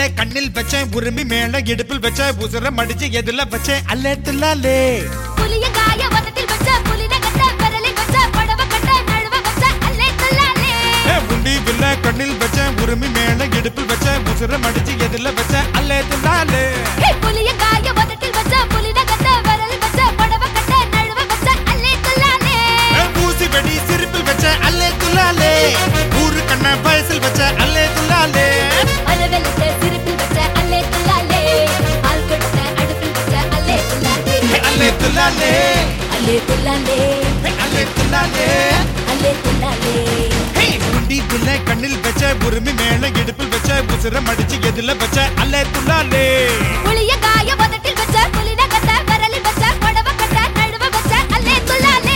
பிள்ளை கண்ணில் வச்சேன் உரிமை மேல இடுப்பில் வச்ச உசுர மடிச்சு எதுல வச்சேன் அல்லே துல்லாலே புலிய காய வதத்தில் வச்ச புலின கட்ட விரலில் வச்ச படவ கட்ட நழுவ வச்ச அல்லே துல்லாலே உண்டி பிள்ளை கண்ணில் வச்சேன் உரிமை மேல இடுப்பில் வச்ச உசுர மடிச்சு எதுல வச்ச அல்லே துல்லாலே புலிய காய வதத்தில் வச்ச புலின கட்ட விரலில் வச்ச படவ கட்ட நழுவ வச்ச அல்லே துல்லாலே ஊசி வெடி சிரிப்பில் வச்ச அல்லே துல்லாலே ஊரு கண்ண பயசில் வச்ச அல்லே துல்லாலே அலவெலத்த சிரிப்பில் வச்ச அல்லே துல்லாலே ஆள் கொடுத்த அடுப்பில் வச்ச அல்லே துல்லாலே அல்லே துல்லாலே அல்லே துல்லாலே அல்லே துல்லாலே அல்லே துல்லாலே உண்டி பிள்ளை கண்ணில் வச்ச உரிமை மேல இடுப்பில் வச்ச உசுர மடிச்சு எதுல வச்ச அல்லே துல்லாலே புலிய காய வதத்தில் வச்ச புலின கட்ட விரலில் வச்ச படவ கட்ட நழுவ வச்ச அல்லே துல்லாலே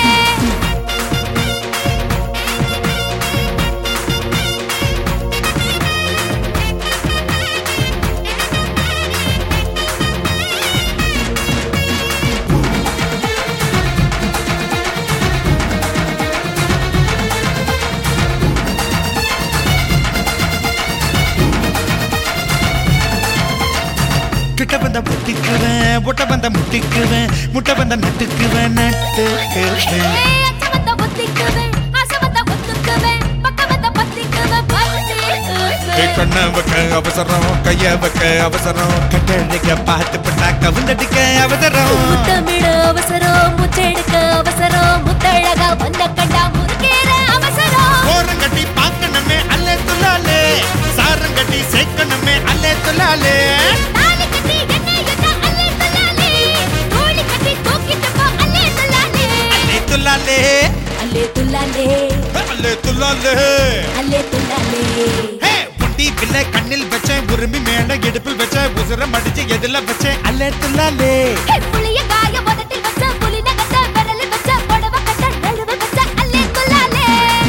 கிட்ட வந்த முட்டிக்குவேன் முட்டை வந்த முட்டிக்குவேன் முட்டை வந்த நட்டுக்குவேன் நட்டுக்குவேன் அச்சமத்த ஒத்திக்குவேன் ஆசமத்த ஒத்துக்குவேன் பக்கமத்த பத்திக்குவேன் பத்திக்குவேன் கண்ண வைக்க அவசரம் கைய வைக்க அவசரம் கட்டடிக்க பார்த்து பண்ணா கவுந்தடிக்க அவசரம் முத்தமிழ அவசரம் முச்செடுக்க அவசரம் முத்தழகா வந்த கண்டா முறுக்கேற அவசரம் ஓரங்கட்டி பார்க்கணுமே அல்லே துல்லாலே சாரங்கட்டி சேர்க்கணுமே அல்லே துல்லாலே தாலி கட்டி என்னை என்ன அல்லே துல்லாலே தோழி கட்டி தூக்கிட்டு போ அல்லே துல்லாலே அல்லே துல்லாலே அல்லே துல்லாலே அல்லே துல்லாலே அல்லே துல்லாலே புட்டி பிள்ளை கண்ணில் வச்சேன் உரிமை மேல இடுப்பில் வச்ச உசுர மடிச்சு எதுல வச்சேன் அல்லே துல்லாலே புளிய காய வதத்தில் வச்ச புலின கட்ட விரலில் வச்ச படவ கட்ட நழுவ வச்ச அல்லே துல்லாலே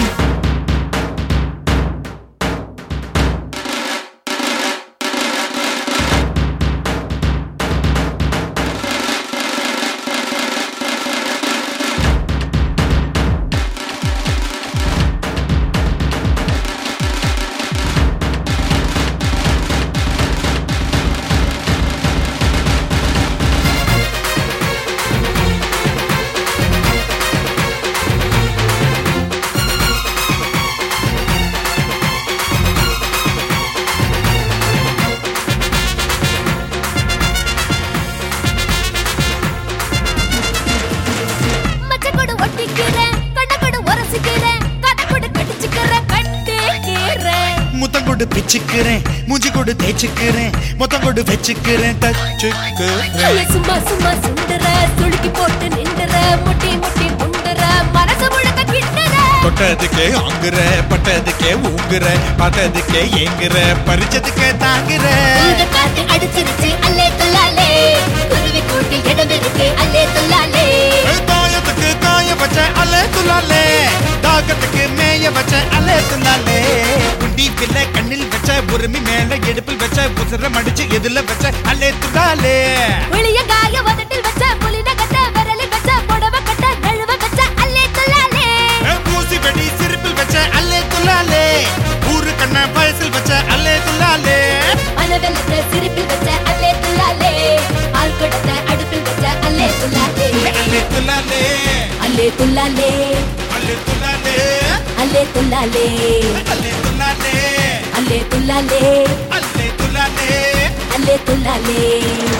மச்சக்கொடு ஒட்டிக்கிறேன் கண்ணக்கொடு உரசிக்கிறேன் கதக்கொடு கடிச்சுக்கிறேன் கட்டிக்கிறேன் முத்தம் கொடு பிச்சுக்கிறேன் மூஞ்சி கொடு தேய்ச்சிக்கிறேன் மொத்தம் கொடு வச்சுக்கிறேன் தச்சுக்கிறேன் சும்மா சும்மா சுண்டுற சுளுக்கி போட்டு நின்றுற முட்டி முட்டி முண்டுற மனசு முழுக்க கிண்டுற தொட்டதுக்கே ஆங்குற பட்டதுக்கே ஊங்குற பார்த்ததுக்கே ஏங்குற பறிச்சதுக்கே தாங்குற இந்த காத்து அடிச்சிருச்சு அல்லே துல்லாலே குருவி கூட்டி இடம் இருக்கு அல்லே துல்லாலே தாயத்துக்கு காய வச்ச அல்லே துல்லாலே தாகத்துக்கு மேய வச்ச அல்லே துல்லாலே குண்டி பிள்ளை கண்ணில் வச்ச உரிமை மேல இடுப்பில் வச்ச உசுர மடிச்சு எதுல வச்ச அல்லே துல்லாலே வெளிய காய வதட்டில் வச்ச புலின கட்ட விரலில் வச்ச புடவ கட்ட நழுவ வச்ச அல்லே துல்லாலே ஊசி வெடி சிரிப்பில் வச்ச அல்லே துல்லாலே ஊரு கண்ண பயசில் வச்ச அல்லே துல்லாலே அலவெலத்த சிரிப்பில் வச்ச அல்லே துல்லாலே ஆள் கொடுத்த அடுப்பில் வச்ச அல்லே துல்லாலே அல்லே துல்லாலே அல்லே துல்லாலே அல்லே துல்லாலே அல்லே துல்லாலே அல்லே துல்லாலே அல்லே துல்லாலே அல்லே துல்லாலே அல்லே துல்லாலே